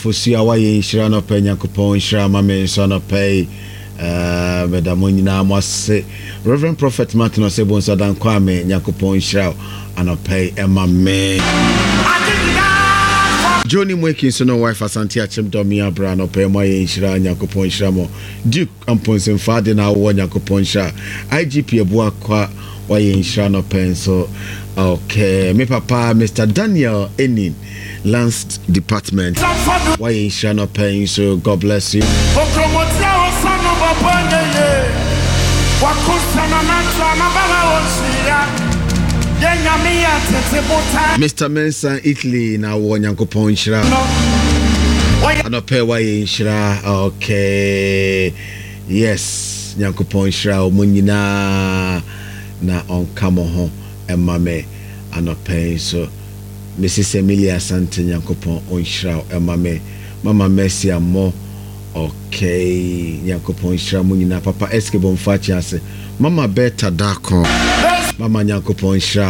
Fusia wa ye nhyira no pa Nyankopɔn nhyira ma me so no pa medamo nyina mo se Reverend Prophet Martin Osebo nso dan kwa me Nyankopɔn nhyira anopa ema me Johnny Mweki so no wife Asante Achim Domi Abra no pa mo ye nhyira Nyankopɔn nhyira mo Duke Amponsen Fade na wo Nyankopɔn nhyira IGP Ebua kwa wa ye nhyira no pa nso okay me papa Mr. Daniel Enin Lance Department why you shall not pay so God bless you Mr. Mensa Italy na wo Nyankopɔn nhyira ano pay why you nhyira okay yes Nyankopɔn nhyira o nyina na onkamo ho emame ano pay so Mrs. Emilia Sante Nyankopɔn onhyira emame Mama Mercy amo okay Nyankopɔn nhyira mo nyina Papa SK Bomfachi ase Mama Beta Dako Mama Nyankopɔn nhyira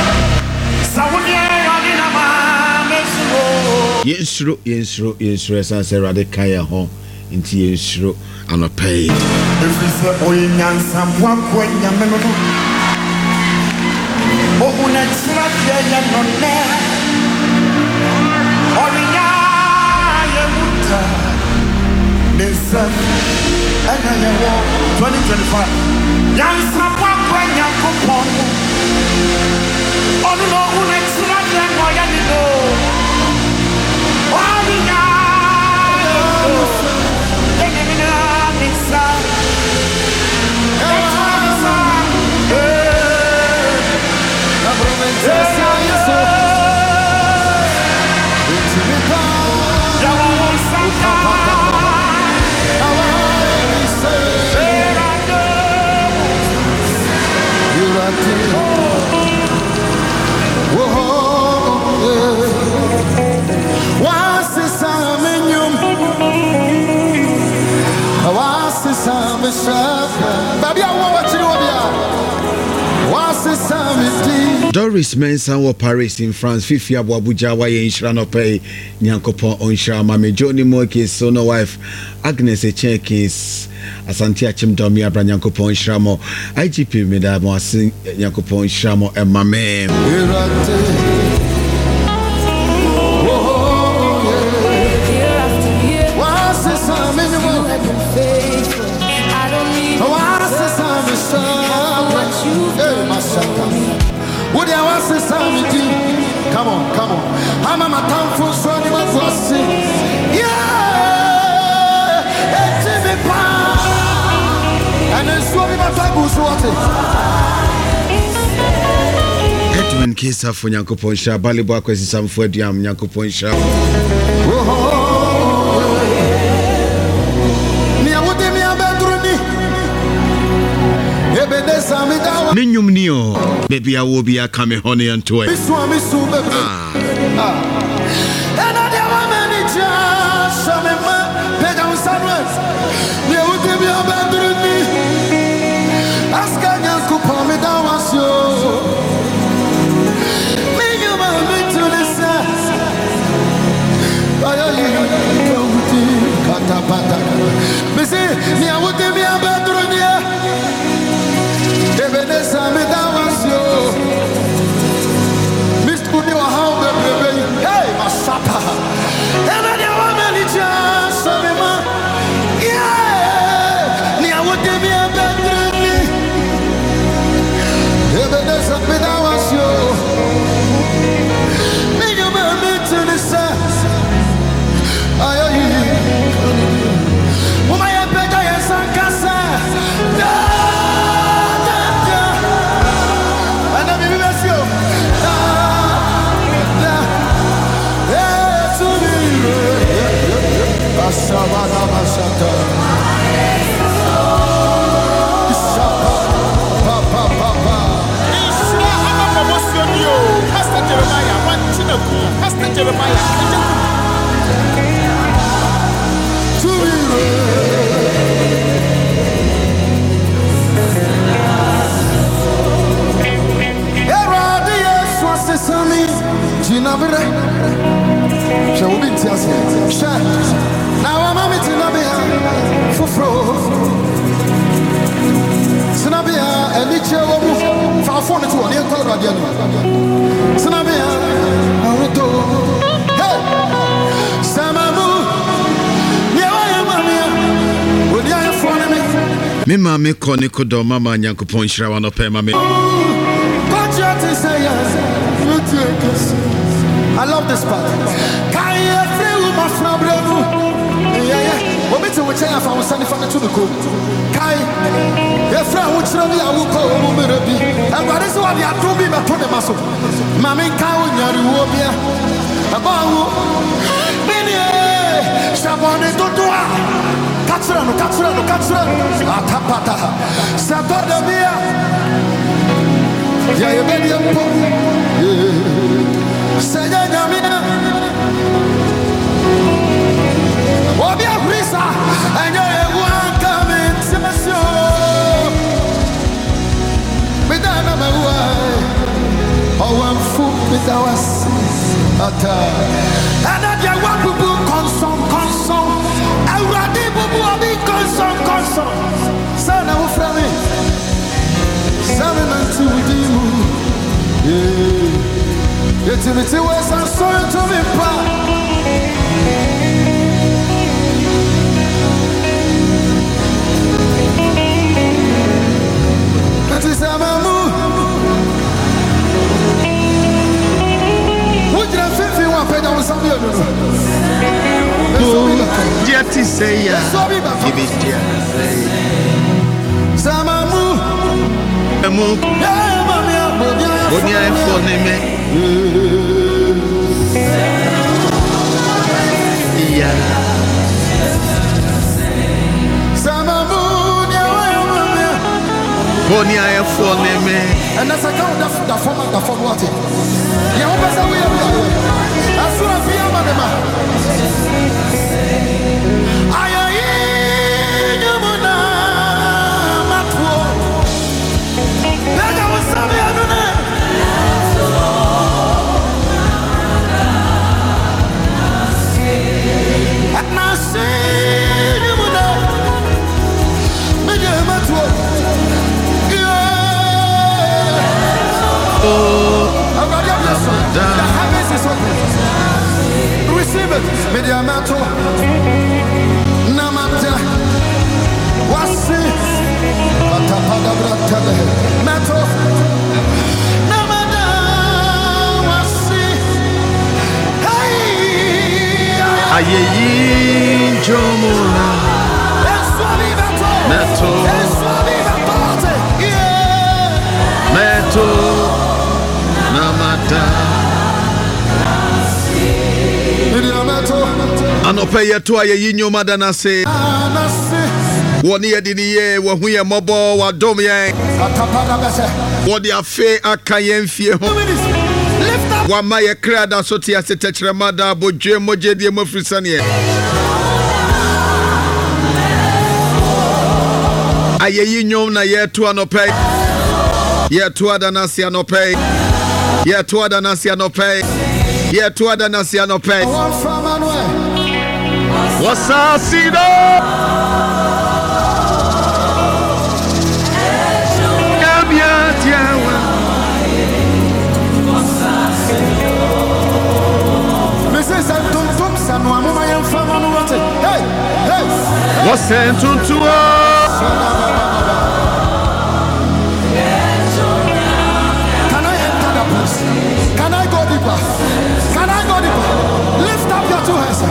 Yensuro esanse rade kaya ho nti yensuro anopay efise oyenyansa mwakwa nyameno ohuna tsira ya nonne Oriya yemuta Nisa Anayewo 2025 Yansa Wakwa Nyankopon Onuno Unextra Yangoya Nino Oriya Yemuta Nisa Doris Mensa wo Paris in France Fifi abo Abuja wa ye nhyira no pay Nyankopɔn onhyira ma me Johnny Moki so no wife Agnes Echekis Asante Achim Domi Abra Nyankopɔn nhyira mo IGP me da mo asin Nyankopɔn nhyira mo ema me Come on. I'm a town for Sonny Mafossi. Yeah, it's in the pan. And then Swami Matagus water. Edwin Kesa for Nyankopɔn nhyira Balibo akwesi samfo aduam Nyankopɔn nhyira Ninyum niyo baby I will be a come honey and toy Shall we be for phone to one year call radio. Sanabia, Aruto. Hey, Samamu, Yamamia, would you have phone me? Me mama koniko do mama Nyankopon Shira wa no pe mama. I love this part. Can you feel my problem? Yeah. What makes you say if I was sending from the Tubuko? Kai, your friend would tell me I will call Mumirabi. And what is what you are to be my put the muscle? Mammy cow in your Wobia. About Mini Shabon is to do. Catsurano, Atapata. Satada Bia. Yeah, you made your point. Say, Yamina. Obia Brisa, and you're one coming to my show. With that, I'm away. Oh, I'm full with our sins. And I want to do consum. I ready to be consum. Son of Frammy. 7 and 2 do. It's in the 2 ways I'm sorry to be proud. And that's a count of the format. You always are weird. As soon as we are on the man. I am Yamuna Matwo. Then I was sorry, I don't know. And I say, Yamuna Matwo. The heavens is open. Receive it. Mediamato. Namata. Wasi. Atapadabratale. Mato. Namada. Wasi. Hey. Ayeyi Jomona. Eswami Mato. Mato. Eswami Mato. Yeah. Mato. Namada. Anope yetu ayeyi nyoma dana se. Woni yedi ni ye wo hu ye mobo wa dom ye. Wodi afe akaye mfie ho. Wa ma ye kra da so tia se techrema da bodwe moje die mafrisane ye. Ayeyi nyom na yetu anope. Yetu adana se anope. Yetu adana se anope. Yetu adana se anope. Wasasido Yamia Tiawa Mrs. Anton Samuel, my young family. Hey, what's sent to Can I enter the place? Can I go deeper? Can I go deeper? Lift up your 2 hands.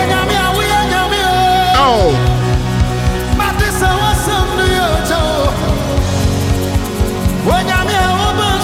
Oh, Matisa was some New York. When I'm here,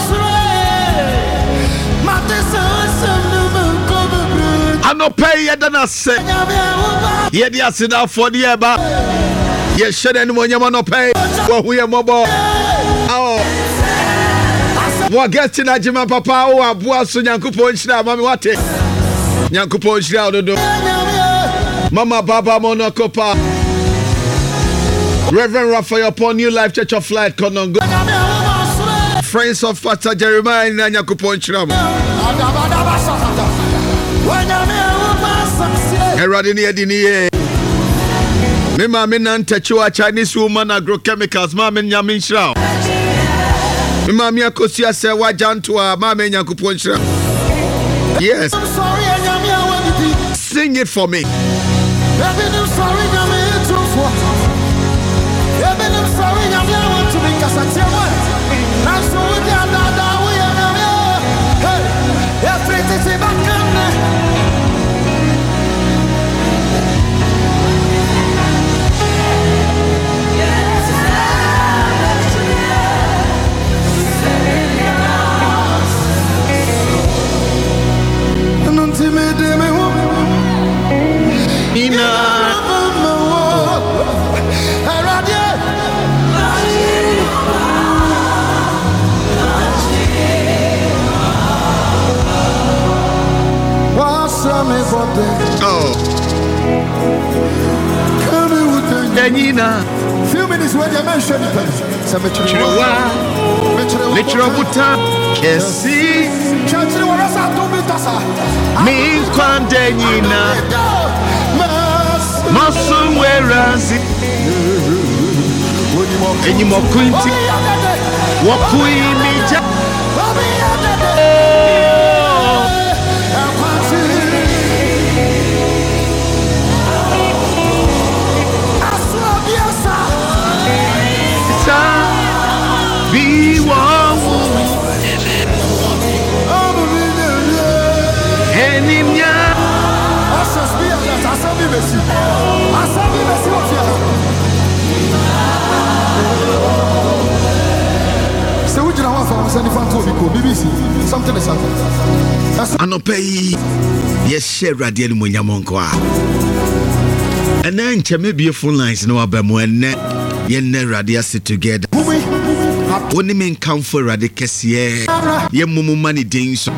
Matisa was some new. I no pay yet than I say. Yet, yes, enough for the eba. Yes, should anyone you want to pay? Well, we are mobile. Oh, what gets in that Jima Papa? Oh, I was so Nyankopon Shira, Mammy, what it? Nyankopon Shira, do. Mama Baba Monokopa Reverend Raphael upon New Life Church of Light Konongo Friends of Pastor Jeremiah Nyankopon Shram Eradini Edini Mima Minan Techua Chinese woman agrochemicals Mamin Yamin Shram Mami akosia se wajanto a mama Nyankopon hira. Yes. I'm sorry, I am here when you did. Sing it for me. I'm sorry, I'm here to for. I'm sorry, I'm here want to make us a team. I'm so with the other, we are here. Hey, everything's back on. Denina. Few minutes when you mention it. Metrobuta. Kesi. Me Denina. Masum werazi. Any more quinty. Wakui mija. Be one. Enimia. So we don't want to send BBC. Something is happening. Anopei. Yes, share radio munyamonko. And then cheme be phone lines no abemo enne. Yenne radio sit together. Only men come for radicus ye. Ye mumu money dings.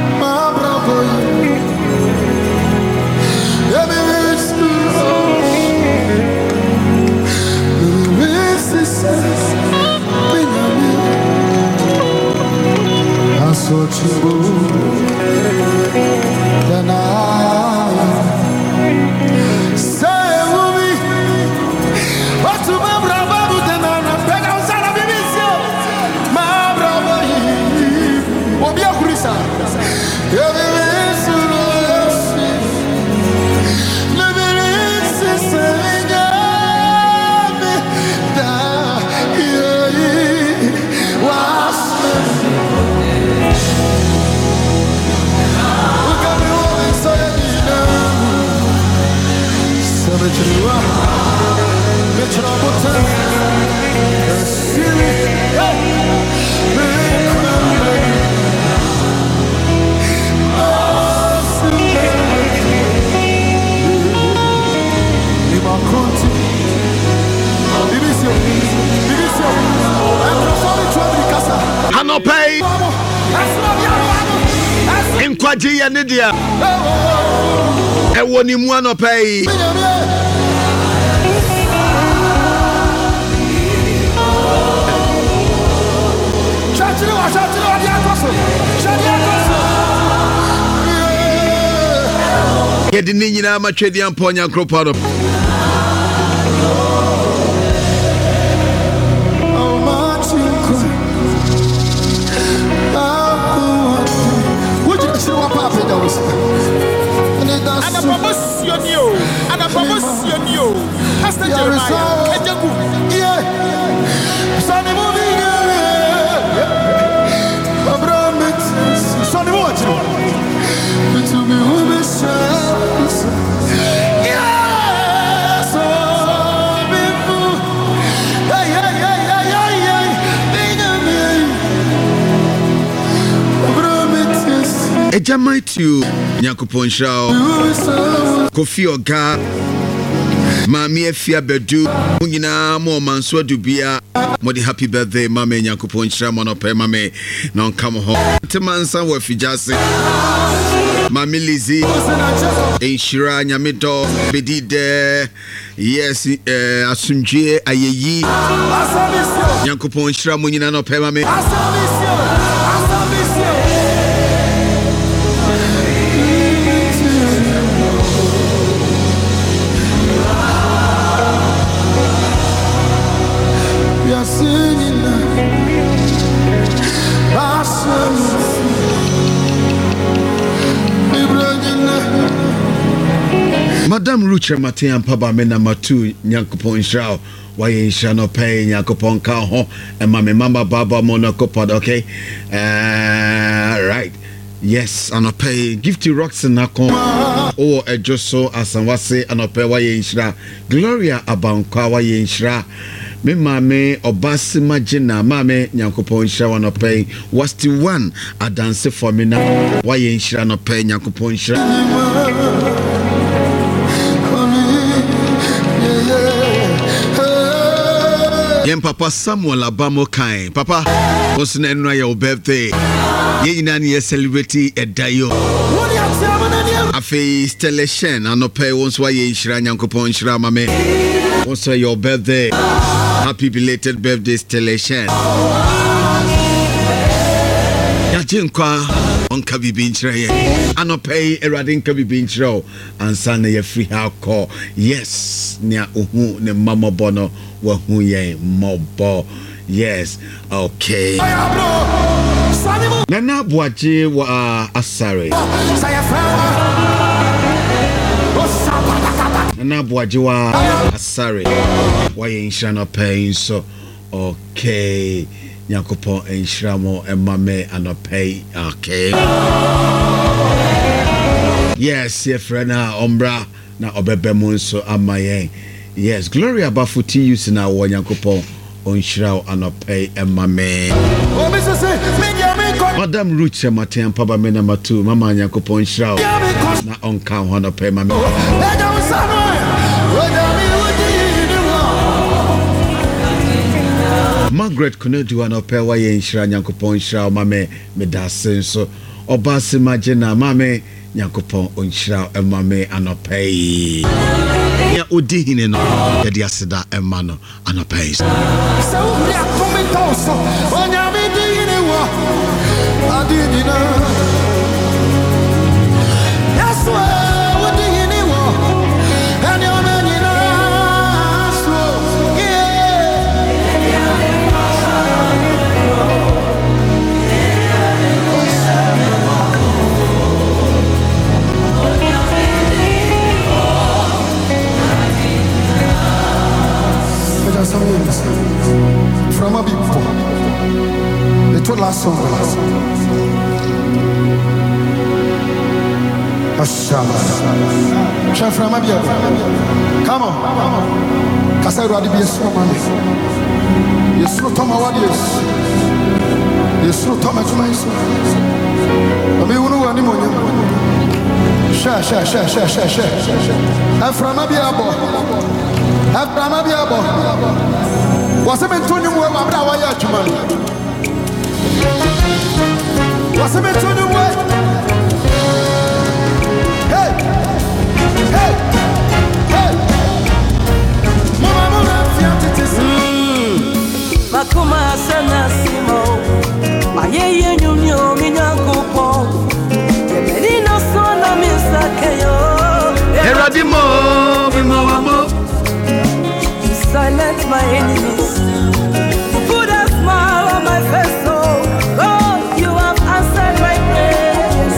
Anopei Nkwaji ya nidia Ewo ni mu anopei Yedi ni nyina matwedi ampo Nyankopon no Ejamai to Nyankopon Shao Kofi Oga Mami Efia Bedu Mungina Mo Manso Dubia Modi happy birthday Mame Nyankopon Shao Monope Mame Non come home Temansa wa fijase Mami Lizzy Enshira Nyamido Bedide Yes Asunjie Ayeyi Nyankopon Shao Mungina no pe Mame Ruche Matian Paba Mena Matu Nyankopon Shao. Why in Shano pay Nyankopon Kaho and Mama Baba Monokopod, okay? Right. Yes, pay Gifty Rocks and Nakon. Oh, a Joso Asanwase Anope Wayenshra. Gloria Abanka Wayenshra. Me mame Obasi Majina Mame Nyankopon Shra Anope. Was the one a dance for me now? Wayenshra Anope Nyankopon Shra. Yen Papa Samuel Abamo Kain. Papa, what's the name of your birthday? Ye celebrity a dayo. Afi Stella Shen, Anope, once why ye shra Nyankopon Shra Mame. Also your birthday. Happy belated birthday, Stella Shen. Yajinkwa on Kabi Binchra. Anope, Eradin Kabi Binchro. And Sunday a free call. Yes, near Uhu, ne Mama Bono, wahu ye mobo. Yes, okay. Nana Boaji wa Asare. Nana Boaji wa Asare. Why in Shana paying so? Okay. Nyankopon en Shramo and Mame anope. Okay. Yes, ye frena ombra na obebemun so amaye. Yes, Gloria Bafuti use na wo Nyankopon on Shrao anope and Mame. Madam Ruche Matian Paba Mena Matu, Mama Nyankopon Shrao na on count anope Mame. Margaret Kunedu anope wa ye Nshra Nyankopon Shrao Mame medasen so Obasi Majina Mame Nyankopon Nshra Mame anope. Ya odi hine no ya di aseda emano anope. So we are coming down so onyame di hine wo adidina. Yes we odi hine wo and your menina so from a people, the two last song. From a come on, Casero de Biesman. You slow Tom Awadius. You slow Thomas Mason. I mean, who know anyone? Share. I'm from a biabo. Was it meant to you where my brother was? Was it meant to you where? Hey! Mama, Makuma Sana Simo, my ye union, Minako, Melino Sona Misakayo, Eradimo, Mimo. Silence my enemies. You put a smile on my face, oh God, you have answered my prayers.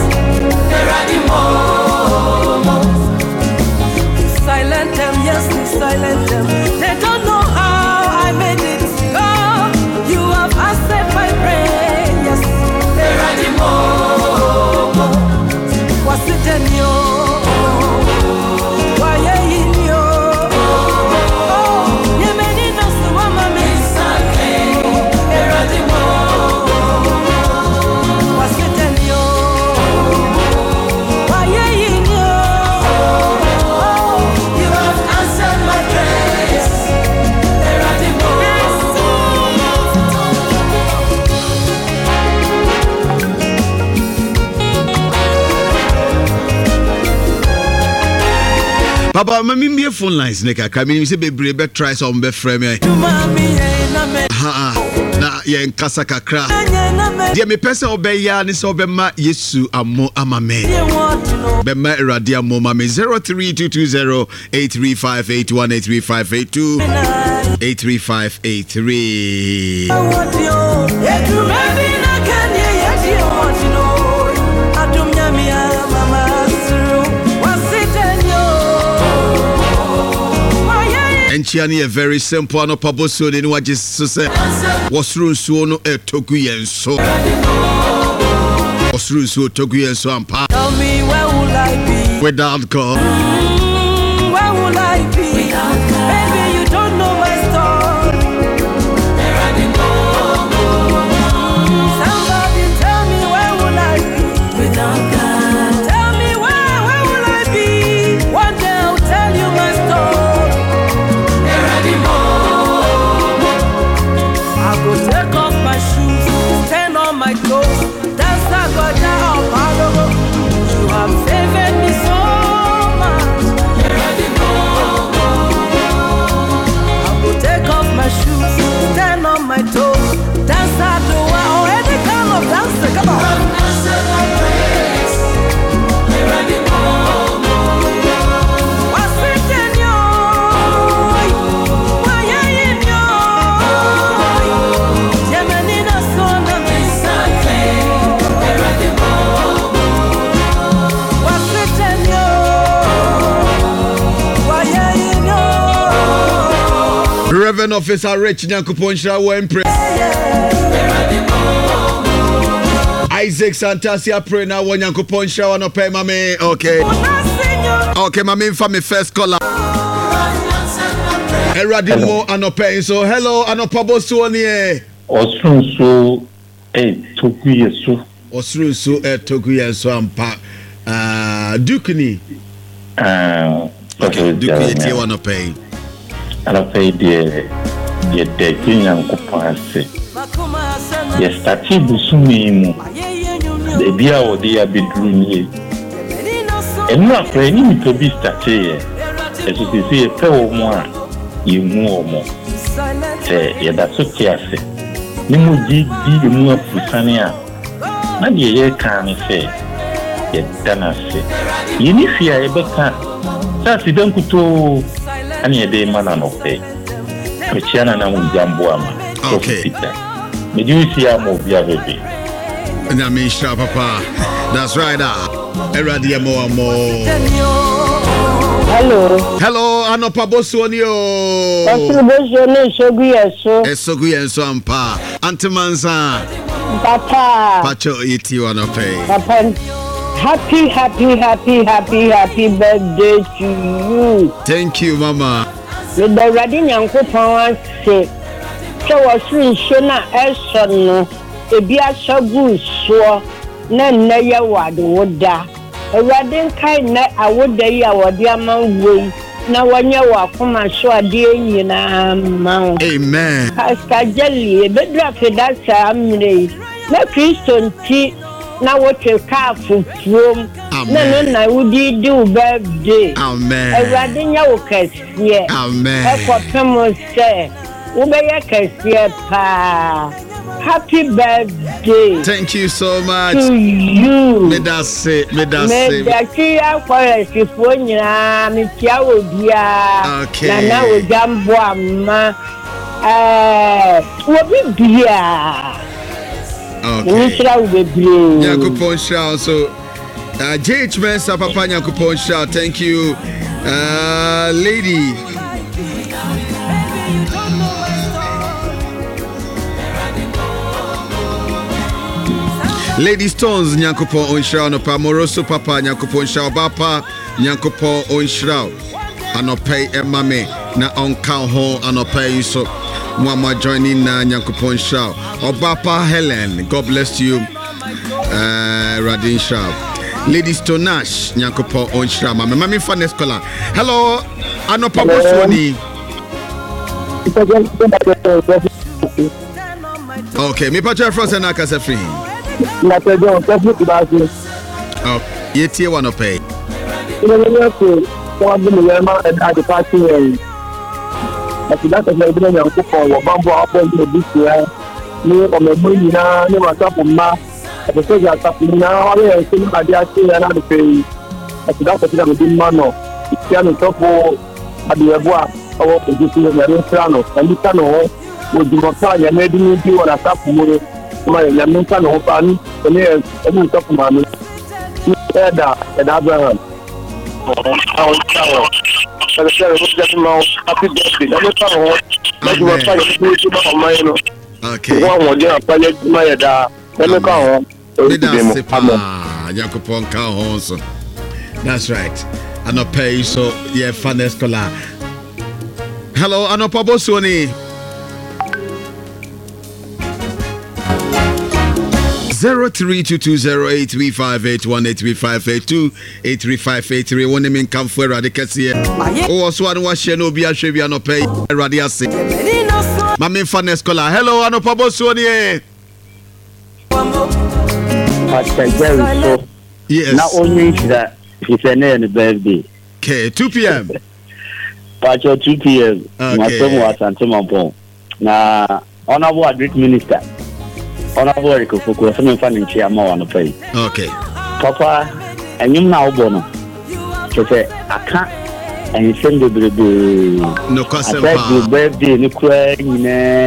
Silent them, yes, silent them. They don't know how I made it. God, you have answered my prayers. What's it in you? Why are you? Papa, my me phone lines neka. Kami say bebre be try some be frame me. Na ye nkasa kakra. Dia me pese obeya ni so be ma Yesu amo amame. Be ma Erade amo ma me 032208358183582 83583. And Chiani, a very simple no paboso, then what just say was room so no togu and so. Was room so togu and so and pa. Tell me where will I be Without God? Where will I be without God? Baby, you don't know my story. Somebody tell me where will I be without God? Tell me where will I be? One day I'll tell you my story. I go take off my shoes, turn on my clothes, dance like a down. You have favored me so much. I go take off my shoes, turn on my toes, dance like the world, or any kind of dance. Come on. Reverend Officer Rich Nyankoponsha Wempre Isaac Santasia pray now when Nyankoponsha wanna pay mame. Okay. Okay, mame for me first caller. Eradimo anope. So hello anopabosu oni. Osunso toku yesu. Osunso toku yesu ampa. Dukuni. Okay, Dukuni tie wanna pay. And I pay the Kenyan Kupase. Yes, that's it. The beer or the bedroom. And not playing to be started. As you see, a pair more, you more. Say, that's okay. Nimuji, the more Pusania. Not the year can say, yet Dana say. You need fear a better. That's it, don't go. Ani ede mana no pay. Christiana na mjamboama. Okay. Me do see am obia baby. Na me sha papa. That's right. Eradi amo. Hello, anopabosu oni o. Osubojo ne soguyeso. Esoguyeso ampa. Antimansa. Papa. Pacho iti wanna pay. Papa. Happy birthday to you. Thank you, Mama. With the Radin Yankopon say, so was in Shona Elson, a beer so good, so none near what would da. A Radin kind net, I would day our dear man way. Now, when you walk from my show, dear, you know, amen. Pascal Jelly, a bit drafted that Saturday. No Christian tea. Now what you car for from? No, would you do birthday? Amen. A radin case, yeah. Amen. That's what someone say. Ubaya case, pa. Happy birthday. Thank you so much. To you. Me that say. Me that you forest if one ya me tia obia. Okay. Na na we jambo ama. What be beer? Okay. Nyakupon Shao. So, JH Mensa Papa Nyakupon Shao. Thank you, lady. Lady Stones Nyakupon Onshao. No pa Moroso Papa Nyakupon Shao. Bapa Nyakupon Onshao. Anope emame na onka ho anope so. Mama joining Nyakupon Shao. Obapa Helen, God bless you. Radin Shao. Lady Stonash Nyakupon Onshao. Mami fan scholar. Hello, Anopa Bosoni. Okay, me patcha frost and akase free. Oh, yeti wanna pay. But that's a very good young couple or bamboo up on this year. Near on the moon now, near my top of ma. At the social tapping now, I think I dare say another pay. But that's a bit of a good man. It's piano top at the Eboa or the Piano, and the Cano would be more time and maybe you on a tap for my Yaminkan open, and there's every top of my head and Abraham. happy birthday. Let me come home. Let me find you to my mind. Okay. One more day, I'm going to my dad. Let me come home. That's right. I no pay so yeah finance scholar. Hello, I no Pabosoni. 03220835818358283583 one name come for radicasi. Oh, so I don't watch no be a shave no pay radiasi. Mami finance scholar. Hello, I no Pabosoni. Yes. Not only that, it's an end birthday. Okay, 2 p.m. But 2 p.m. My son was Santimampon. Now, honorable great minister. Honorable Rico, some financial amount on the pay. Okay. Papa, and you now, Bono. So say, I can't. And you send the no question. Your birthday, no question.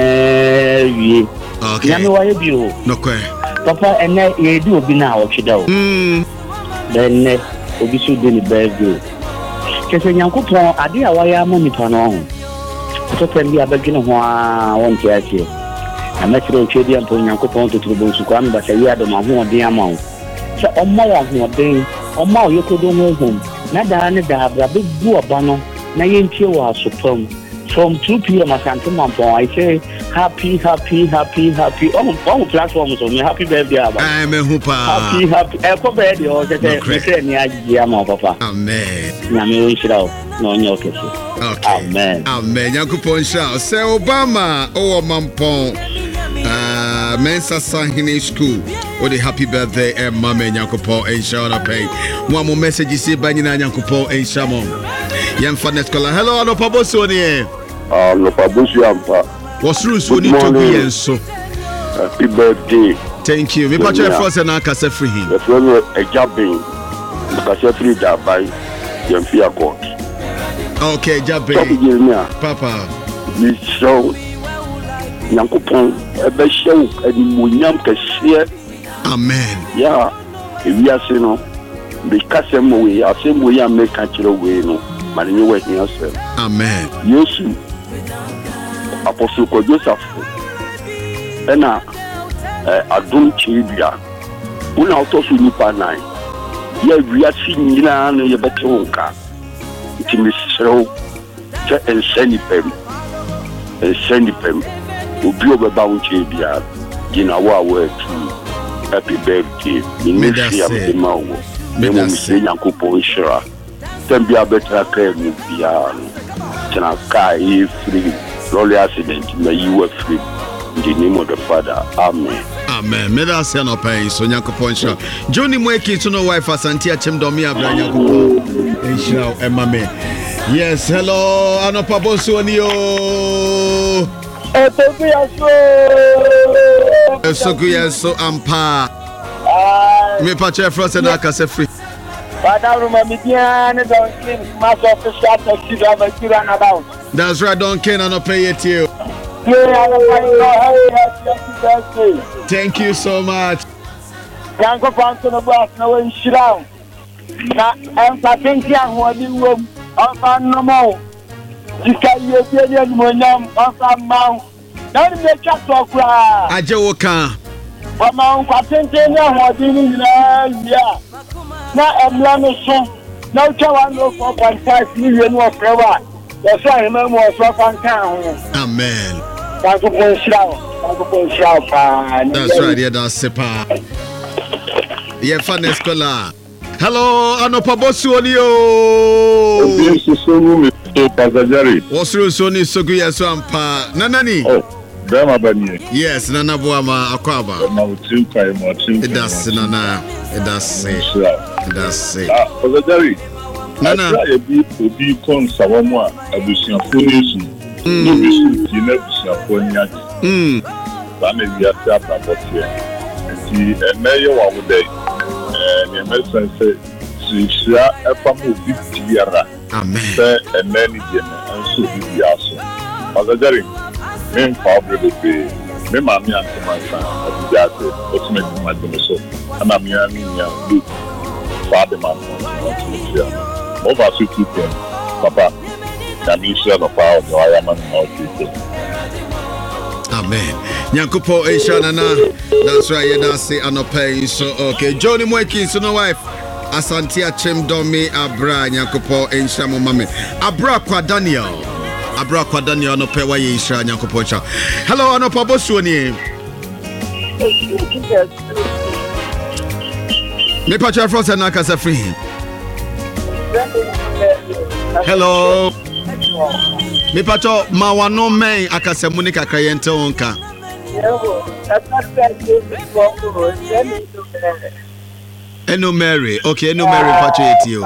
Okay. No question. Papa, and you do be now, what you do. Then, we should do the birthday. Because when you go to a day, I am money panel. So, can be a beginning one to ask you. I met you to put your coupon to the Bush, but I had on the amount. So, on more of your day, on more you could do home. Nada, a big blue banner, Nayan Chiwa Supom. From 2 p.m. at Santimampon, I say, happy. All platforms on me. Happy birthday, I'm a hooper. Happy. Happy birthday, or the Papa. Amen. Okay. Amen. Yankupon Shao. Say Obama, Mampon. Mensa Sahini School. Or the happy birthday, and Mamma Yankupon and Shana Pay. One more message you see, Banyan Yankupon and Shamon. Young Fanet Color. Hello, no Pabosoni. No Pabusiampa. What's true, so need to be and so. Happy birthday. Thank you. Me patch first and I can say free him. The friend a jabbing. Because you're free that by Yamfia Court. Okay, jabbing. Papa. You show Yankupon a best show and Munyam Cassia. Amen. Yeah, if we are saying, because same way I make a chill away, no, but anyway, yourself. Amen. Yes, Apostle Joseph. And I don't chibia. Una autosu nipa nine. Yeah, we are seeing Nina and your betonka. It is so and send him. Will be over bound chibia. In our word to happy birthday. In the Mawo. Then we say Yankupo Shira. Then be a better care with Piano. Can I carry free? Rolly accident, may you were free. In the name of the Father. Amen. Amen. May that say no pain. So Yankupon Shira. Johnny Mweki to no wife as Santia Chimdomia Bran Yankupon Shira and Mame. Yes, hello, Anopabosonio. So ampa. Me patch first and I can say free. That's right, don't care and not pay it to you. Thank you so much. Ajewoka. Mama, I think they know what you need. Now, I'm running so. Now, 4.5 million was forever. That's why I remember was from town. Amen. That's right, yeah, that's Sepa. Yeah, Fanes Kola. Hello, Anopabosonio. What's the Sony Soguya Swampa? Nanani? Yes, Nana Buama Aquaba. It does, Nana. It does say. It does say. Nana. Obi kon sawamwa abusia fonisu. Obi nebusia fonya. Bana biya ta papotia. Nti emeyo wa wodai. Ne mesan se sisia efamu obi tiara. Amen. Se emeni de anso biya so. Azajari men fabre be me mami antimansa abijate ultimate maduso ana mi ani ya lu father man over 50 Papa. Namisha no power of the man of Amen. Nyankupo Eshanana. That's right. Yeah, that's it. And pay. So okay. Johnny Mweki, so no wife. Asantia Chem Domi Abra Nyankupo Enshamu Mame. Abra kwa Daniel. Abra kwa Daniel no pay wa Esha Nyankupo Cha. Hello, Anopa Bosuoni. Me pacha from Sanaka sa free. Hello. Me pacha mawano men akasemuni kakayente onka. Eno Mary. Okay, Eno Mary pacha etio.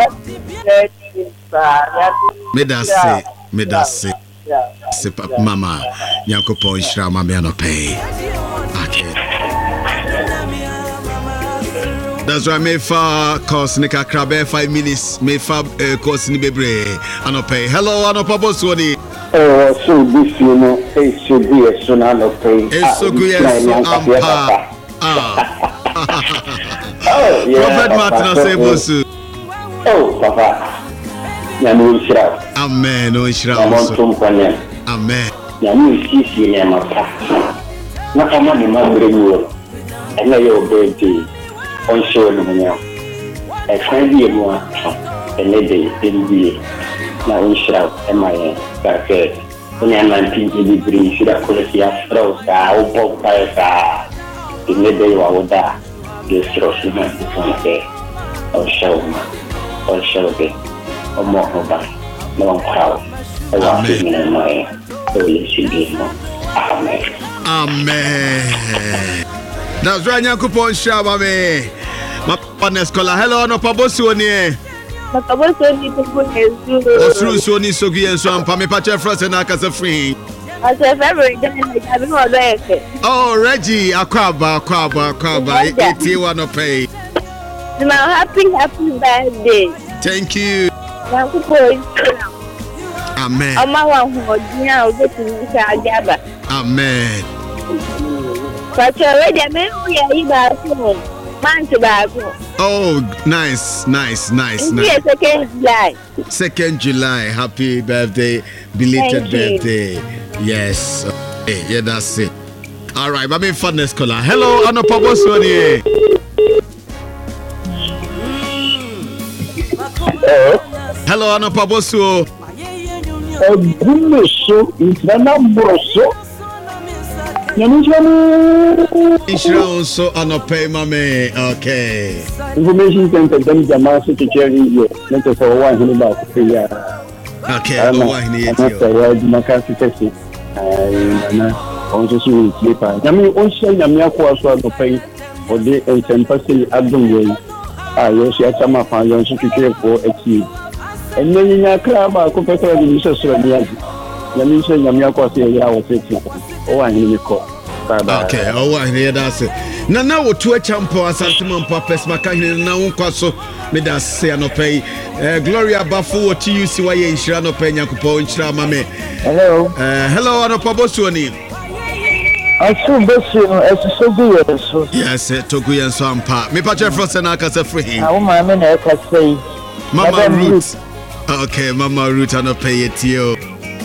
Me da se. Se mama Nyankopon shira mama no pay. Okay. That's why me fa course nika krabe 5 minutes me fa course ni bebre anope. Hello anopa boswoni. Oh so this you know it should be a son anope. So good ampa. Oh yeah. Prophet Martin say bosu. Oh papa. Yanu shira. Amen o shira. Amen. Yanu sisi ni amapa. Na kama ni mambre ni. Ena yo birthday. On show no now. I find you more and they be now in shout am I that when I'm 19 degrees should have quality of froze or pop by in the day I would die. This froze man from there. On show it or more about no crowd. I want to in my Amen. That's right, Nyankopon Shaba me. My partner scholar. Hello, no Pabosoni. Pabosoni to go Osru Soni Sogi and so on. Pame Pacha Frost and Akasa free. As a favorite, I don't know. Oh, Reggie, Aquaba. 81 no pay. Happy birthday. Thank you. Amen. Amen. But already I mean we are oh, nice. Yes, 2nd July. 2nd July. Happy birthday, belated birthday. Yes. Yeah, that's it. All right, but me fun scholar. Hello, Anna Pabosoni. Hello, Anna Pabosu. Insurance so anope mame. Okay. Information center then Jamal to carry you. Let us for one about okay, one here. Also see paper. Yami also Yamia Kwaso anope or the empathy Adum way. You see some of our young secretary for achieve. And then in a crab, I compare the Mrs. Yami say Yamia Kwasi, I was saying. Oh, I need to call. Okay, oh, I hear that's it. Now, what to a champo as Santimon Papes Macahina now, Kwaso, made us say no pay. Gloria Bafu, what you see why in Shirano Pena Kupo in Shramame. Hello, hello, Anopabosoni. I soon best you know, as so good. Yes, Togu and Swampa. Me Pacha Frost and Akasa free. Oh, my man, I can say, Mama Ruth. Okay, Mama Ruth, I don't pay it to you.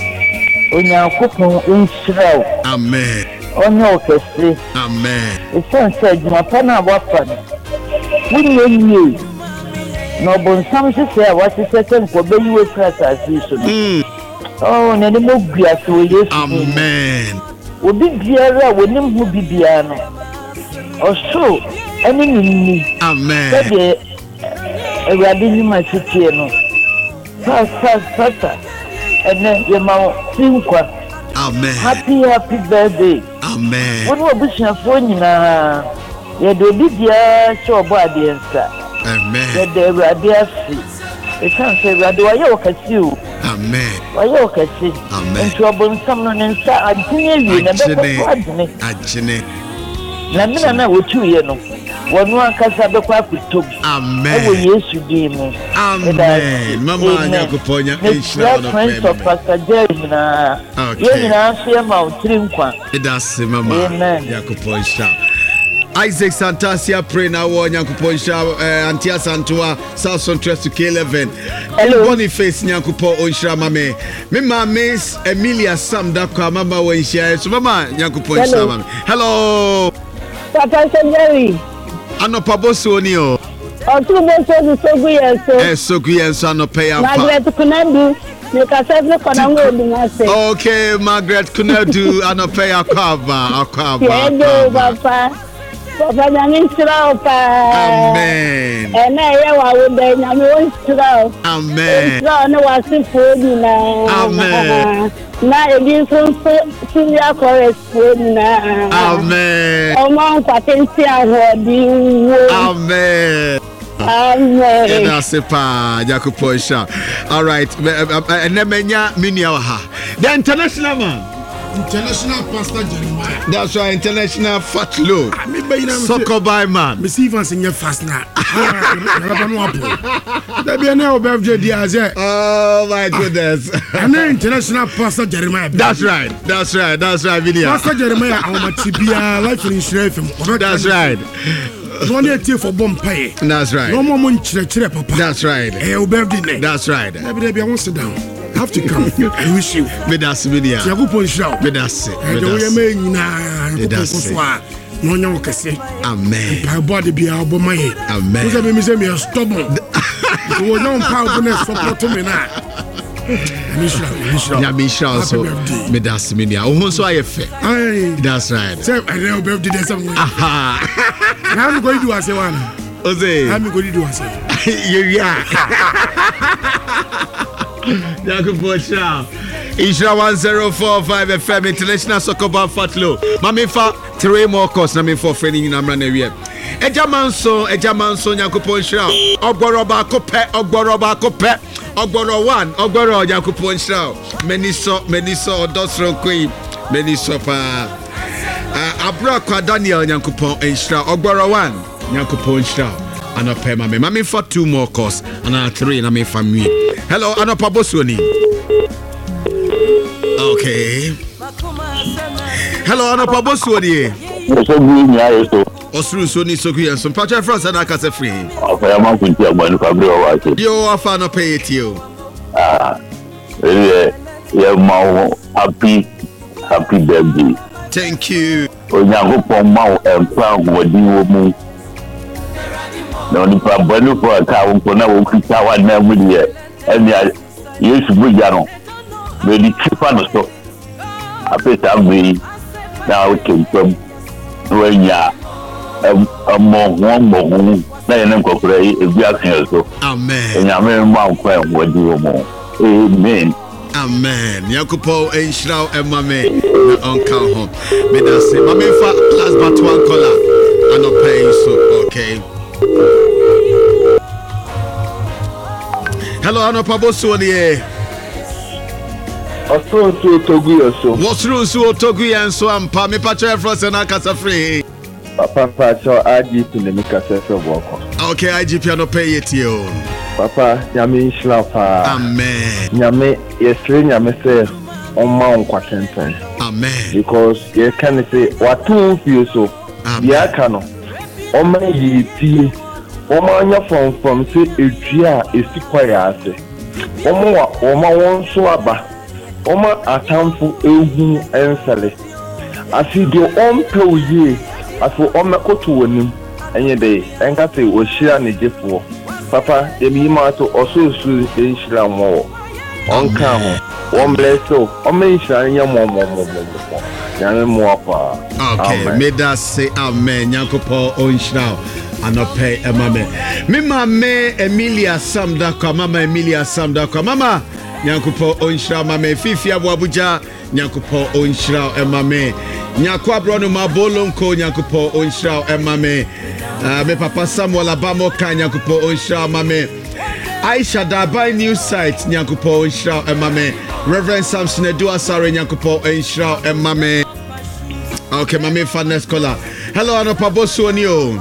Amen. Oh no, Kessie. Amen. It's said, my partner, what fun. We knew no, but some say, what is second for baby with class as usual. Oh, and any more grass will you? Amen. Would be Biara, would not be Biano. Or so, any amen. I didn't my city. Fast. And then your mouth, amen. Happy birthday. Amen. What will be your phone? You do be show body and stuff. Amen. They were there. It can't say, do I look at you? Amen. I look at you. Amen. Trouble someone inside. I think you never. Namina with you, know. One can have a quack with two. Amen. Oh, yes, you give me. Amen. Mama, Yakuponia, friends of Pastor Jerry. Okay. You know, I feel my trim. It does, Mama. Yakuponia. Isaac Santasia pray now Nyankopon Sha Antia Santua South Central to K11. Hello Boniface Nyankopon Onshra mame. Me ma Miss Emilia Sam da kwa mama when share so mama Nyankopon Sha mame. Hello Papa Sejeri. Anopa Bosoni o. Otu Boso so good yes. So good yes anopa ya. Margaret Kunadu. Okay, Margaret Kunadu anopa ya kwaba. Papa. Papa Nyaminstraupa. Amen. And I would Nyaminstrau. Amen. No was food. Amen. Now it is senior correspondent. Amen. Among potential. Amen. Amen. That's it, pa. Nyankopon Sha. All right. And then the international man. International Pastor Jeremiah. That's right, international fat load. Soccer by man. Me see even sing fast now. Oh my goodness. And then international Pastor Jeremiah. That's right. Video. Pastor Jeremiah, how much TBR life in Israel. That's right. One day for bomb pay. That's right. No more money, papa. That's right. That's right. Every I want to sit down. Have to come. I wish you. Medas media. Nyankopon Sha. Medas. No one can say. Amen. My body be our body. Amen. Because I say me are stubborn. You will not powerfulness support me now. Misha also Medas media. Oh, so I fair. That's right. Say I know birthday something. Now I'm going to do as I want. Jose. I'm going to do as I yeah. Nyankopon Sha. Isra 1045 FM International Soccer Bar Fatlo. Mami fa 3 more course na me for friending in amra na wie. Eja manso Nyankopon Sha. Ogboro ba kope. Ogboro 1. Ogboro Nyankopon Sha. Meniso odosro koi. Meniso pa. Abra kwa Daniel Nyankopon Sha. Ogboro 1 Nyankopon Sha. Anope mami for 2 more course and 3 na me family. Hello, Anopa Bosoni. Okay. Hello, Anopa Bosoni. Osuru Soni Soku and some Pacha France and Akasa free. You are fan of pay it you. Happy birthday. Thank you. No, the problem for a cow for now, we can one never yet. And yes, we got the cheap on the store. I bet I'll be now came from when ya a more then I'm going to play if we are here. So, amen. And I'm in Mount Crown, what do you more? Amen. Amen. Nyankopon Enshra Emame Uncle home. Me that say, Mame fa last but one color. I no pay so okay. Hello, Anopa Bosoni. What's wrong with Togu and so I'm pa me pacha frost and akasa free. Papa, so IGP in the Mikasa walk. Okay, IGP no pay it you. Papa, Yami Shlafa. Amen. Yami, yes, Yami say on Mount Quakenton. Amen. Because you can say what 2 few so. Yeah, cano. O my tea. O my from say Adria is the quiet. O ma won so aba. O ma atamfu ehu ensele. Asi do on pe ye. Aso o makoto wonim. Enye dey enka say o hira ne jefo. Papa, the Mima to also sue the Islam war. On come, one bless so, on me, Shania okay, may that say amen. Yankopo Onshra, and not pay a mame. Mima me Emilia Samdaka, Mama Emilia Samdaka, Mama Yankopo Onshra, Mame Fifia Wabuja, Yankopo Onshra, and Mame Nyakwabrono Mabolonko, Yankopo Onshra, and Mame. Me Papa Samuel Abamo kan Nyankopon Onshra mame Aisha Dabai new site Nyankopon Onshra mame Reverend Samson Edu Asare Nyankopon Onshra mame. Okay, mame Fanes Kola. Hello Anopa Bosoni o.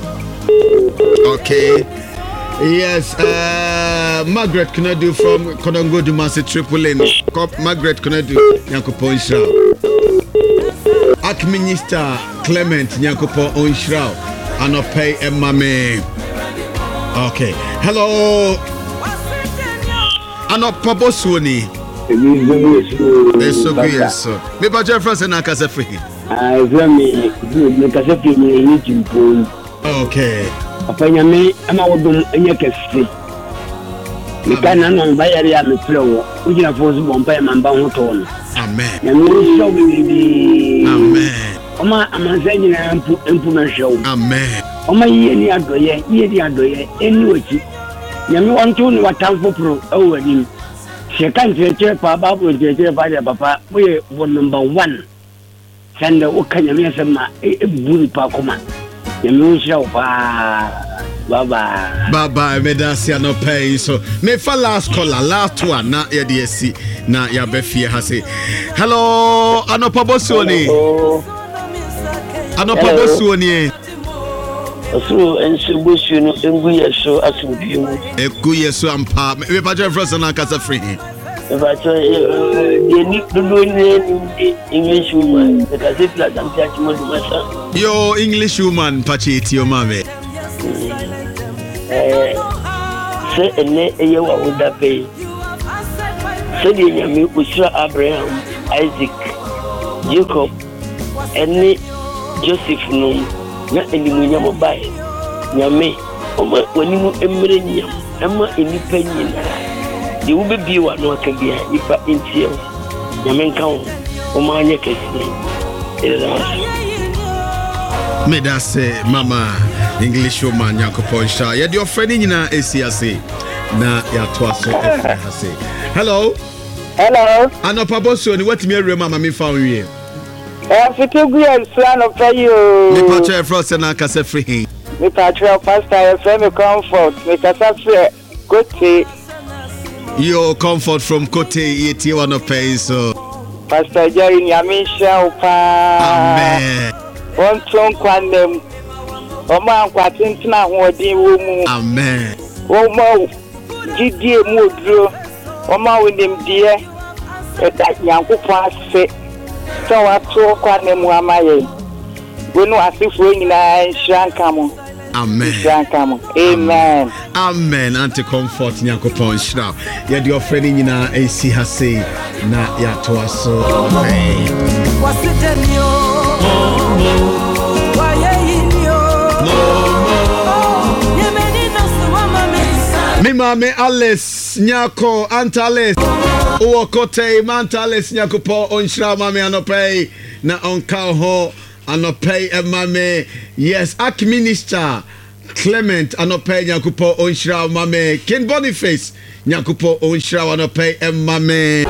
Okay. Yes, Margaret Kunadu from Kodongo Dumasi Triple N. Margaret Kunadu Nyankopon Onshra. Minister Clement Nyankopo Onshirao Anope Emame. Okay. Hello. Anopa Boswoni. Yes. Me ba Jeffrey na kasa free. Okay. Apanya me ama wodom enye kese. Mikana no bayari ya me flow. Ujina fozu bompa mamba hoto no. Amen. Na me show me. Amen. Oma amanzenyi na empu na show. Amen. Oma yiye ni adoye eni ochi. Nyame wantu ni watamfo pro awadi. Shekan cheche pa babu cheche pa ya papa we number 1. Sanda ukanya me sema buri pa koma. Nyame show pa Baba Medasia no pay so me for last caller last one na ya DSC na ya befie ha say hello Anopa Boswoni so ensubusu no enguye so asumbi mu ekuye so ampa me pa Jeffrey na kasa free but English woman because if like I'm catching my yo English woman pachiti o mame say ene eye wa woda pay say the nyame usra Abraham Isaac Jacob ene Joseph no na enimu nyamo bai nyame oma wanimu emre nyam ama enipa nyina de wo bebi wa no akabia ifa entie nyame nka wo oma anye kesi me da say mama English woman Nyankopo Onshirao ya di ofreni nyina esiase na ya to aso efase hello Anopa Boswoni watimi awure mama me fa onwie Fitigu ya swano fayo me pa che frost na kasa free me pa che pastor FM comfort me kasa free Kote yo comfort from Kote yeti one pay so Pastor Jerry Nyamisha upa amen wonton kwanem Oma kwatintina hodin wo mu amen Oma gidie mu oduro Oma wonim die da Nyankopon ase so wato kwanem amaye wonu asifo nyina nhranka mo amen nhranka mo amen amen anti comfort Nyankopon Onshirao ya di ofreni nyina esi hase na ya to aso amen Mi mame Alice Nyako Antales Uokote Mantales Nyakopo Onshirao mame anopay na onkaho anopay mame yes Minister Clement anopay Nyakopo Onshirao mame King Boniface Nyakopo Onshirao anopay mame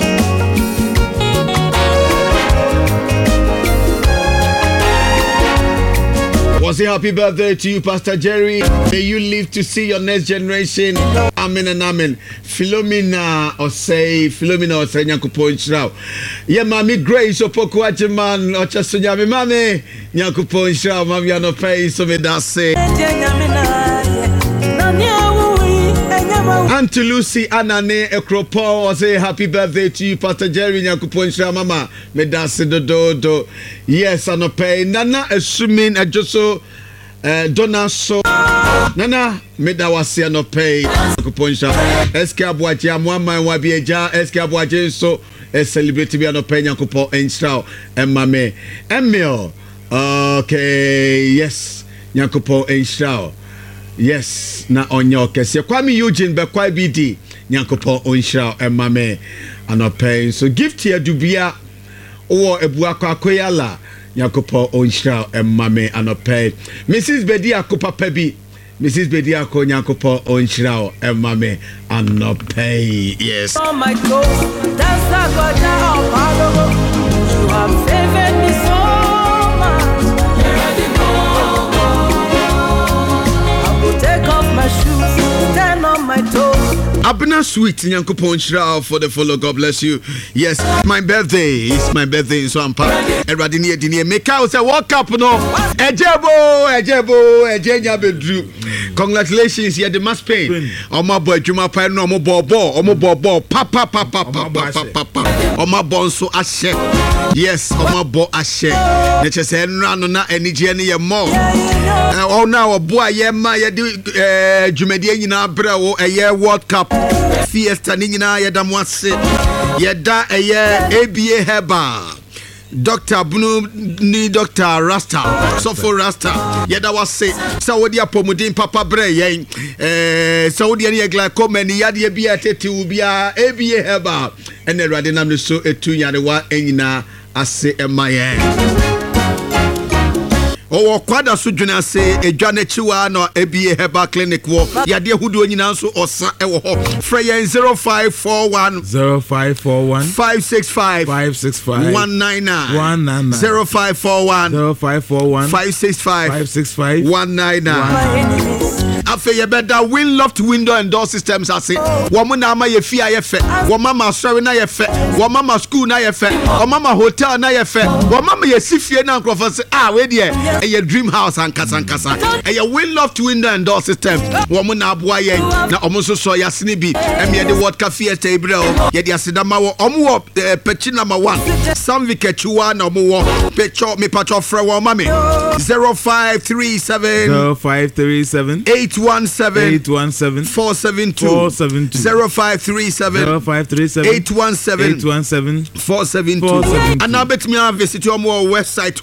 Was a happy birthday to you, Pastor Jerry. May you live to see your next generation. Amen and amen. Philomena Osei Nyankopo Onshirao. Yeah, Mami Grace Opoku Ajiman Ochasunya me Mami Nyankopo Onshirao Mami Anope so me da say. Auntie Lucy Anane Ekropo was a happy birthday to you, Pastor Jerry Nyankopo Onshirao Mama. Me da say do. Yes, Anope Nana assuming a joso Donna so Nana meda wase Anope Nyankopo Onshirao. SK Abuaje amwama wabi eja SK Abuaje so celebrate bi Anope Nyankopo Onshirao emame Emil. Okay, yes, Nyankopo Onshirao. Yes, na onyo kese Kwame Eugene be kwa BD Nyankopo Onshirao emame Anope so gift here dubia o ebuakwa koyala Nyankopo Onshirao emame Anope Mrs. Bedi Akopa Pebi Mrs. Bedi Ako Nyankopo Onshirao emame Anope yes oh my God that's a God you have favored me so much I will take off my shoes stand on my toes Abena sweet Nyankopo Onshirao for the follow. God bless you. Yes, my birthday. It's my birthday in Swampa. Eradini Dini make out say walk up no. Ejebo Ejenya bedru. Congratulations, you the mass pain. Oma boy Juma pa no omo bobo papa. Oma bonso ashe. Yes, Omabo Ashe. Nature say no na energy any more. Oh now boy yema ye do dwumade nyina bra wo eye World Cup fiesta ni nyina ye da mo ase. Ye da eye ABA Heba. Dr. Bunu ni Dr. Rasta Sofo Rasta yeda was say Saudi apomudin papa bre yen Saudi ani glaucoma ni yade bia tete ubia ABA Heba ene rade nam so etu yade wa enyina ase emaye O kwada so dwena se edwane chiwa no ABA Heba clinic wo yade hudo nyina so osa ewo ho fra yen 0541 565 199 0541 565 199 Afe ye beda Win Loft window and door systems ase wo mo na ma ye fia ye fe wo mama sorry na ye fe wo mama school na ye fe wo mama hotel na ye fe wo mama ye sifie na nkrofo se we de a dream house and kasa a Win Loft window and door system woman aboa yen na omo so ya sene bi me de World Cup fiesta ibrel ye de asidama wo omo pechi number 1 Sam Vikechuwa na omo wo pecho me pacho fra wo mame 0537 817 472 0537 817 472 and now bet me visit your website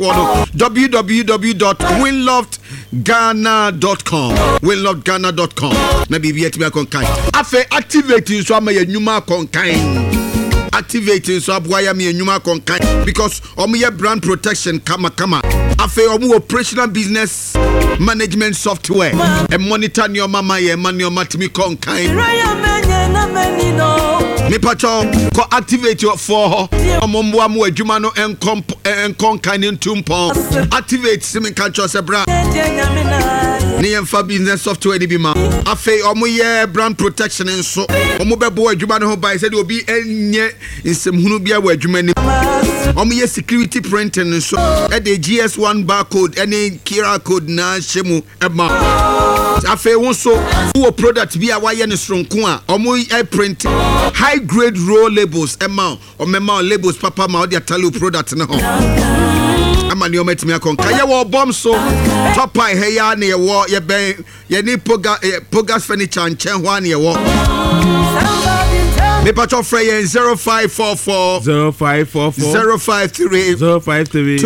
www.winloftghana.com winloftghana.com na bibi etime konkan afa activate so ama ya nyuma konkan activate so aboya me nyuma konkan because omo brand protection kama afa omo operational business management software and monitor your mama ye man your matimi konkan me pacho ko activate your for omombo amu adwuma no enkonkan ntumpon activate simi kancho se bra ni emfa business software ni bi ma afa omo ye brand protection nso omo bebo adwuma no ho bai se de obi enye nsemhunu bia wa adwuma ni omo ye security printing nso e de GS1 barcode any QR code na shemu ema afa wonso wo product bia wa ye ne sronko a omo e print high grade raw labels ema o mema labels papa ma o de talo product na ho amani o metimi akonka ye wo bomb so top eye he ya na ye wo ye ben ye ni pogas furniture nchen ho an ye wo me patch of frey 0544 053 205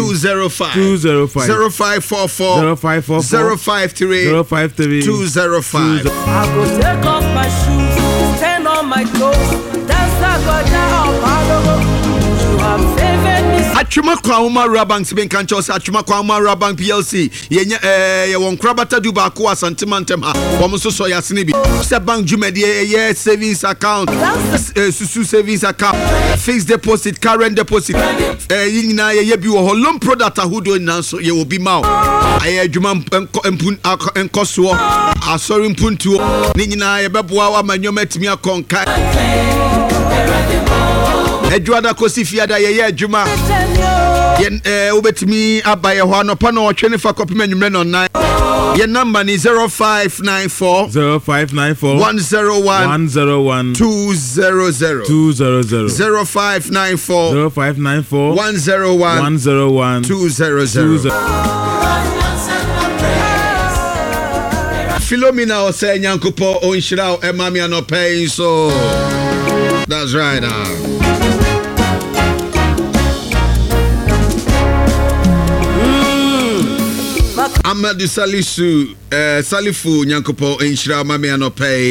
0544 053 205 I go take off my shoes, turn on my clothes, dance I go down, you have favored me. Achuma Kwama Rabanks ben kanchos Achuma Kwama Rabank PLC ye won krabata du ba ko asantimantem ha wo so so ya sene bi se bank jumedi ye savings account susu savings account fixed deposit current deposit yina ye bi wo loan product ahudo nan so ye obi ma aye adwuma empun enkoso asori mpuntuo ni nyina ye beboa wa manyoma timi akonka Edwada Kosifiada ye adwuma yen obetimi abaye ho anopa na otwe fa kopim anwumre no 9 ye number ni 0594 101 200 0594 101 200 Philomena o say nyankopo o nshira o emami anopa so that's right Amadu Salisu Salifu nyankopo enshira mame anopai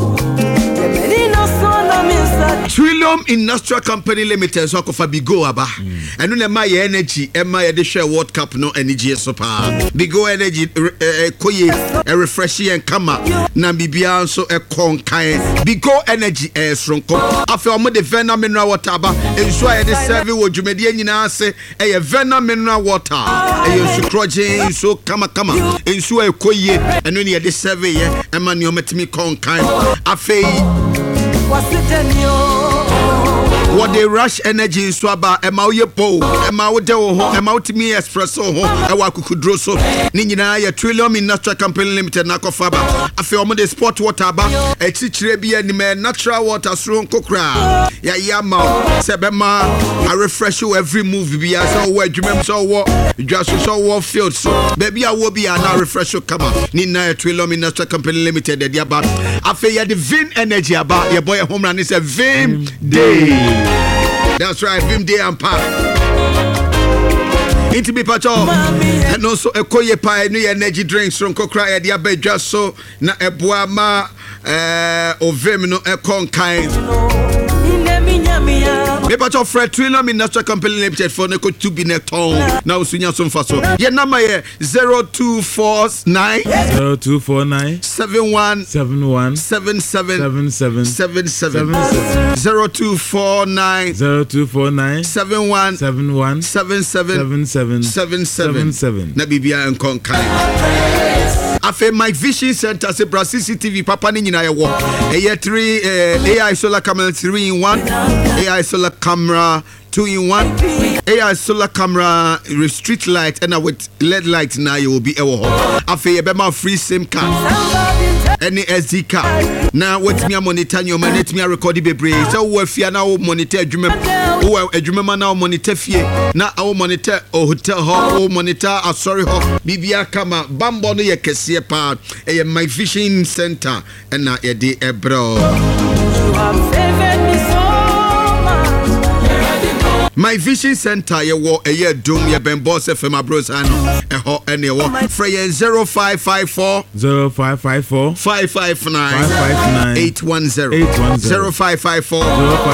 Trillium Industrial Company Limited so akofa Bigo aba enu na ma ye energy ma ye de share World Cup no energy so pa Bigo energy koye refresh and kama na bibia so konkan Bigo energy sronko afi omo de Vena mineral water aba enso ye de serve wo dwumade nyina ase ye Vena mineral water ye sucrogen so kama enso koye enu ne ye de serve ye ma ne ometimi konkan afi what they rush energy in swaba ema wo yepo ema wo de wo ho ema wo timi espresso ho e wa kukudro so ni nyina ya Trillium Industrial Company Limited na kofa ba afi omo de sport water ba e chichire bi anime natural water so kokra ya yama se be ma a refresh you every move bi ya so wo adwumem so wo dwaso so wo field so baby a wo bi na refresh you kama ni na ya Trillium Industrial Company Limited de dia ba afi ya the Vim energy aba your boy home run is a Vim Day. That's right, Vim Day and Park. Into be pacho and also a koye pie new energy drinks from Kokra dia bedja so na eboa ma ovem no e kon kind. Me pacho Fred Trillium Industrial Company Limited for neko to be neton na usunya so mfa so ye number ye 0249 71 0249 71 77 na bibia en kon kai afe Mike Vision Center se Brazil CCTV papa ni nyina ye wo eye 3 AI solar camera 3 in 1 AI solar camera 2 in 1 AI solar camera with street light and with LED light now you will be ewo afe ye be ma free SIM card any SD card now what me monitor your man let me record the bebre so we fia na wo monitor adwuma na wo monitor fie na wo monitor hotel ho wo monitor sorry ho bibia kama bambo no ye kese pa e My Vision Center and na ye de ebro My Vision Center ye wo eye dum ye ben boss FM bros ano e ho ene wo free 0554 559 810 0554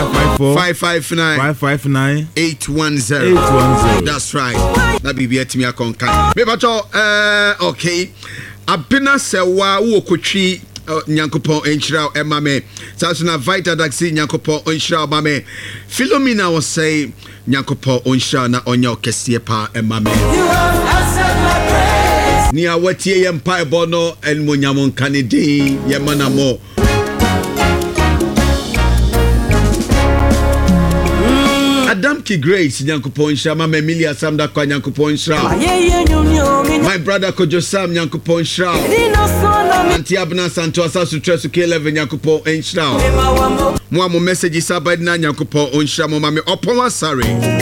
559 810 that's right na bibia timi akonkan me bacho okay abina sewa wo kotwi Nyankopon enchira emame sasuna Vita Daxi Nyankopon enchira mame Philomena was say Nyankopon enchira na onya okesie pa emame ni awatie yempa ebono en monyamon kanedi yemana mo Adam Ki Grace Nyankopon enchira mame Emilia Samda kwa Nyankopon enchira my brother Kojo Sam Nyankopon enchira Anti Abna Santo Asasu Tresu K11 Nyankopon enchira mo mo message sabad na Nyankopon enchira mo mame opoma sare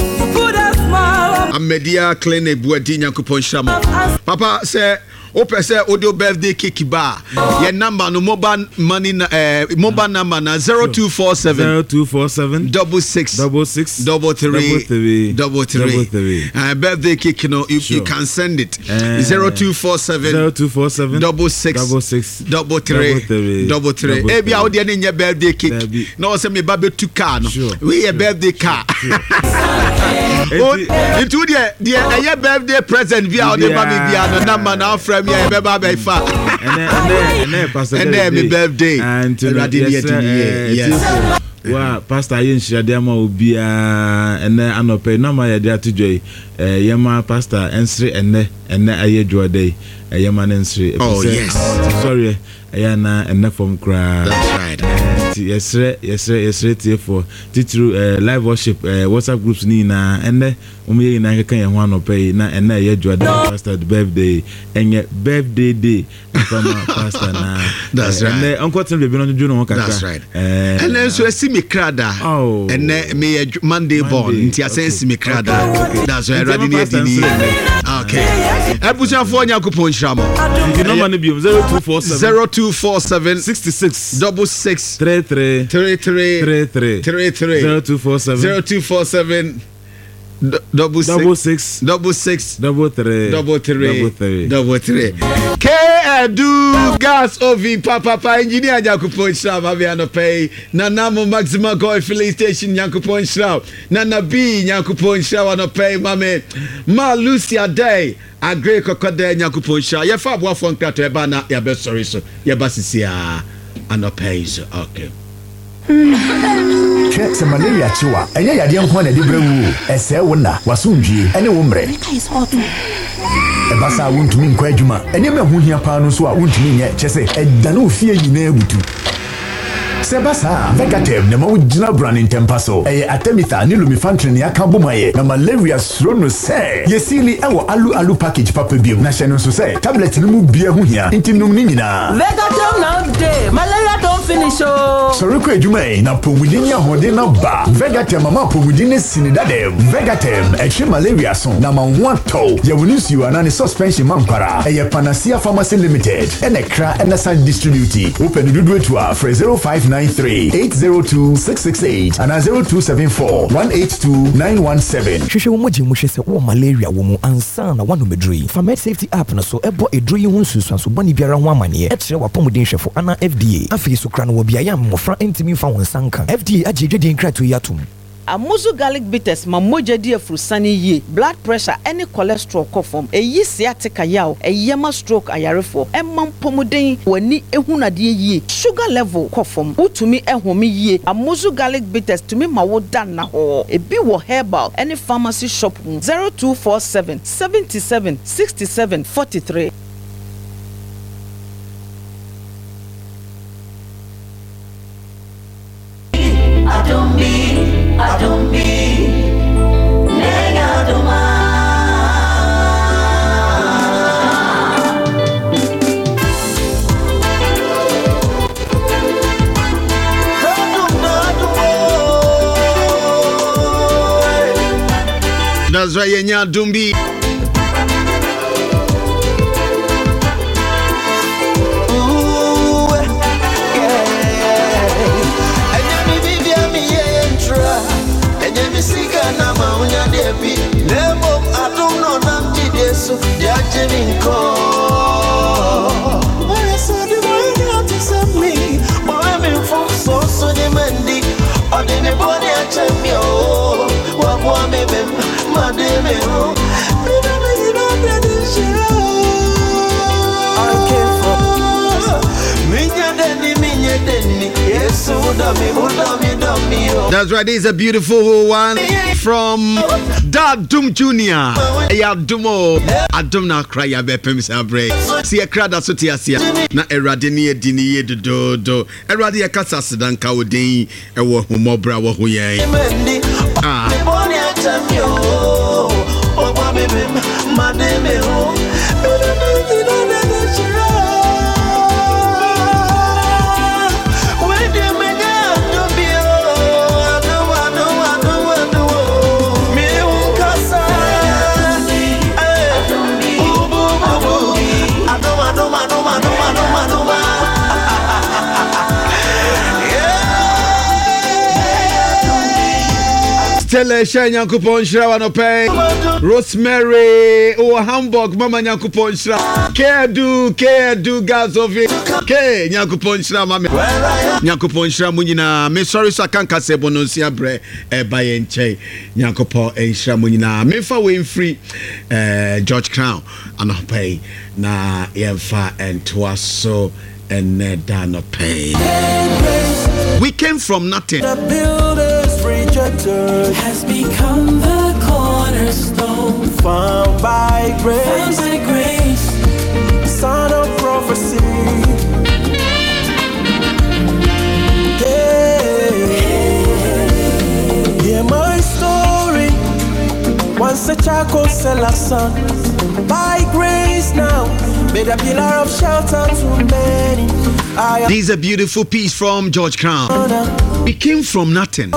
Amedia Clinic Buadi Nyankopon enchira papa say Opese audio birthday cake bar. Your number no mobile money mobile number na 0247 66 33 birthday cake you can send it 0247 66 33 ebi a odi na birthday cake no say me babe tu car no we a birthday car into the birthday present via odi baby bia no number na from here beba be fa and then birthday and yes wa pastor yin shirade ma obia ene anope na ma ye dia to joy yema pastor ensre ene ayedwo day yema ensre oh yes sorry ayana ene from kra that's right yes for titru live worship WhatsApp groups ni na ene omuye na kan ye ho anope na ene ayedwo day pastor birthday enye birthday day from pastor na that's right ene onko tin be no ju no kaka that's right ene so me krada ene me Monday born nti asensi me krada that's why ready ni okay ebusia for Nyankopon shamo the number no be 0247 66 66 33 0247 66 33 K do gas ovi papa engineer Nyankopon shamo be no pay na namo maximum go filling station Nyankopon shamo na B Nyankopon shamo no pay mame ma Lucia day agree kokode Nyankopon shamo ye fa boafo nkrato e ba na ya be sorry so ye ba sisia anopay so okay Check some malaria chiwa. Enya yade nko na de brewu. Ese wona wasundwie ene wo mre. Ebasa wontumi nkwa adwuma. Ene me ho hia pa no so a wontumi nye chese edane ofie nyina ebutu. Sebasa, Vegatem, the Mojina brand in Tempaso, Atemitha, Nilumifantrin, Yakabumaye, na malaria srono say. Yesili, our alu package papa bill, National Society, tablet Numu beer here, Intimum Nina. Vegatem now day, malaria don't finish. Soroko Jume, na Pomudinia Hodena Ba, Vegatem, Mama Pomudine Sinidadem, Vegatem, Extreme Malaria Son, Nama 1 toe, Yawunusi, and suspension Mampara, a Panacea Pharmacy Limited, and a cra and a side distributor. Open the door to our 0593 802 668 and 0274 182 917. Shusha Womoji Mushese or malaria woman and son, one who medri. Famed safety app na so ebo a dri hunsus so bani biara one money. Extra wapomudin for Anna FDA. Afi so kran will be a yam mofra intimi found sanka. FDA ajidi in to yatum. Amuzu garlic bitters mamoja dia frusani ye blood pressure any cholesterol kofom eyi sciatica yaw eyema stroke ayarefo emam pomuden wani ehuna die ye sugar level kofom utumi ehome ye Amuzu garlic bitters tumi mawoda na ho ebi wo herbal any pharmacy shop 0247 77 67 43. I don't be negadoma. That's right, Yenya Dumbi. That's right, this is a beautiful one from Dad Dum Junior. Dumo Adum na cry ya bepem sabre. See a crowd that's asia na erade ne edini do erade ya kasa sedan ka odin ewo humobra wo ho yen. Tele Shanya Kupon Shrawa no pay Rosemary or Hamburg Mama Nyakupon Shra Kedu guys of it K Nyakupon Shra Mama Nyakupon Shra Munina me sorry so kan kase bonosia bre bayenche Nyakupon Shra Munina me fa we free George Crown and pay na yemfa and twaso and no pay. We came from nothing. Has become the cornerstone, found by grace, son of prophecy. Hear my story. Once a charcoal seller son, by grace now, made a pillar of shelter to many. This is a beautiful piece from George Crown. We came from nothing.